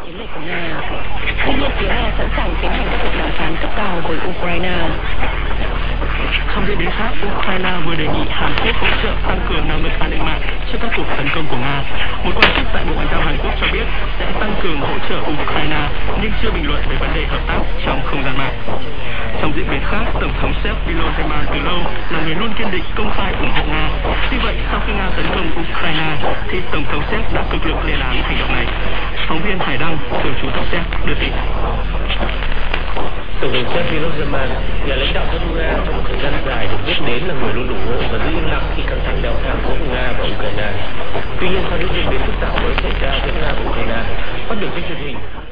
chiến lược của Nga. Tuy nhiên, phía Nga sẵn sàng tiến hành các cuộc đàm phán cấp cao với Ukraine. Trong diễn biến khác, Ukraine vừa đề nghị Hàn Quốc hỗ trợ tăng cường năng lực an ninh mạng trước các cuộc tấn công của Nga. Một quan chức tại Bộ Ngoại giao Hàn Quốc cho biết sẽ tăng cường hỗ trợ Ukraine nhưng chưa bình luận về vấn đề hợp tác trong không gian mạng. Trong diễn biến khác, Tổng thống Séc Volodymyr từ lâu là người luôn kiên định công khai ủng hộ Nga. Tuy vậy, sau khi Nga tấn công Ukraine, thì Tổng thống Séc đã cực lực lên án hành động này. Phóng viên Hải Đăng, thường trú tại Séc đưa tin. Tổng thống Séc Volodymyr, nhà lãnh đạo nước Nga trong một thời gian dài được biết đến là người luôn ủng hộ và giữ im lặng khi căng thẳng leo thang giữa Nga và Ukraine. Tuy nhiên, sau những diễn biến phức tạp mới xảy ra giữa Nga và Ukraine, phát biểu trên truyền hình,